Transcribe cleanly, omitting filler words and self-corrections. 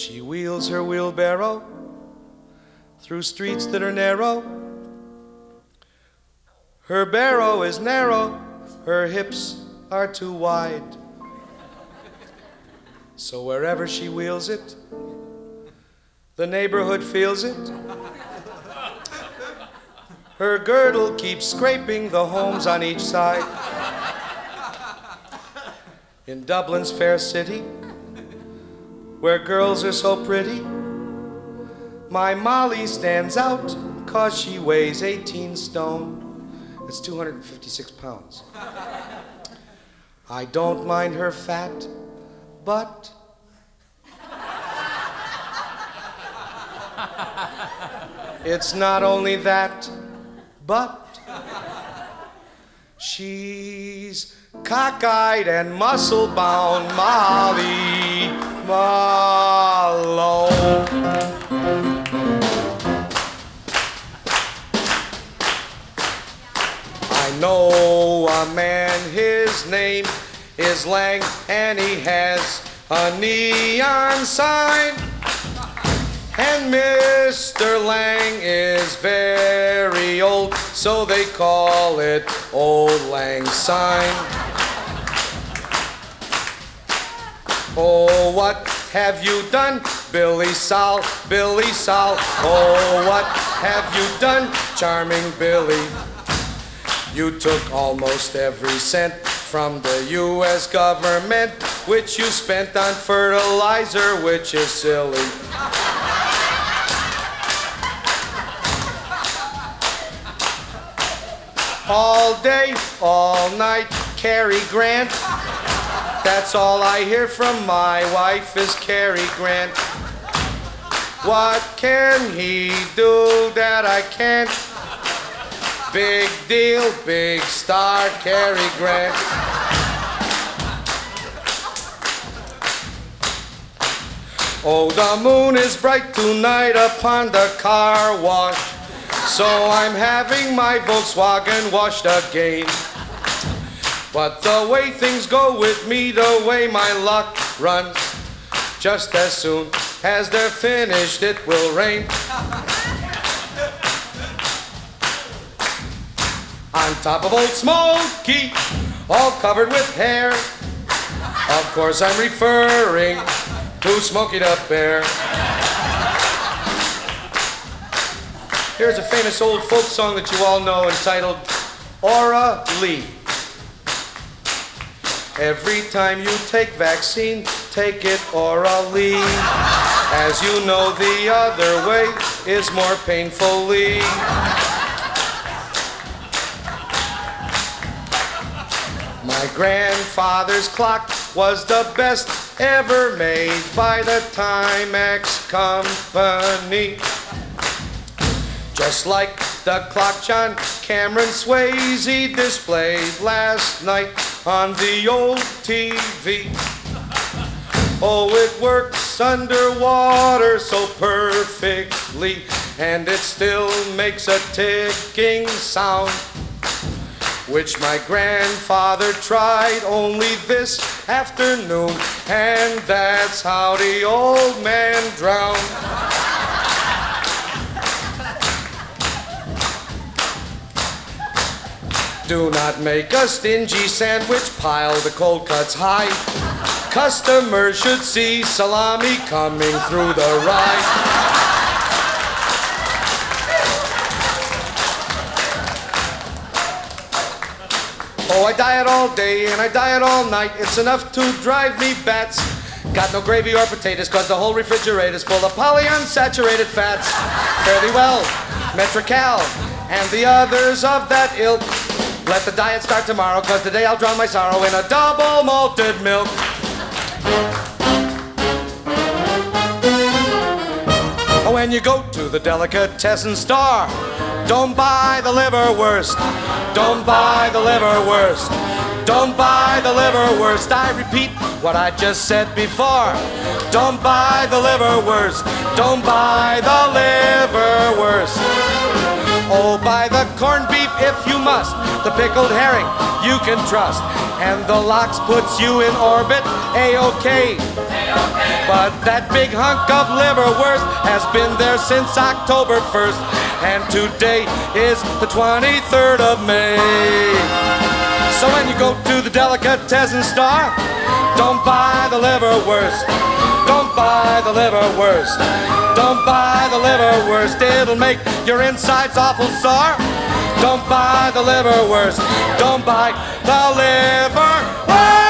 She wheels her wheelbarrow through streets that are narrow. Her barrow is narrow, her hips are too wide. So wherever she wheels it, the neighborhood feels it. Her girdle keeps scraping the homes on each side. In Dublin's fair city, where girls are so pretty, my Molly stands out 'cause she weighs 18 stone. That's 256 pounds. I don't mind her fat, but it's not only that, but she's cockeyed and muscle-bound Molly Malone. I know a man, his name is Lang, and he has a neon sign. And Mr. Lang is very old, so they call it Old Lang Syne. Oh, what have you done, Billy Sol, Billy Sol? Oh, what have you done, charming Billy? You took almost every cent from the U.S. government, which you spent on fertilizer, which is silly. All day, all night, Cary Grant. That's all I hear from my wife is Cary Grant. What can he do that I can't? Big deal, big star, Cary Grant. Oh, the moon is bright tonight upon the car wash, so I'm having my Volkswagen washed again. But the way things go with me, the way my luck runs, just as soon as they're finished, it will rain. On top of Old Smoky, all covered with hair. Of course I'm referring to Smokey the Bear. Here's a famous old folk song that you all know entitled Aura Lee. Every time you take vaccine, take it orally. As you know, the other way is more painfully. My grandfather's clock was the best ever made by the Timex Company. Just like the clock John Cameron Swayze displayed last night on the old TV. Oh, it works underwater so perfectly, and it still makes a ticking sound, which my grandfather tried only this afternoon, and that's how the old man drowned. Do not make a stingy sandwich, pile the cold cuts high. Customers should see salami coming through the rye. Oh, I diet all day and I diet all night. It's enough to drive me bats. Got no gravy or potatoes, cause the whole refrigerator's full of polyunsaturated fats. Fare thee well, Metrical, and the others of that ilk. Let the diet start tomorrow, cause today I'll drown my sorrow in a double malted milk. When you go to the delicatessen store, don't buy the liverwurst. Don't buy the liverwurst. Don't buy the liverwurst. I repeat what I just said before. Don't buy the liverwurst. Don't buy the liverwurst. Oh, buy the corned beef if you must. The pickled herring you can trust. And the lox puts you in orbit, A-OK. But that big hunk of liverwurst has been there since October 1st, and today is the 23rd of May. So when you go to the delicatessen store, don't buy the liverwurst. Don't buy the liverwurst. Don't buy the liverwurst. It'll make your insides awful sore. Don't buy the liverwurst. Don't buy the liverwurst.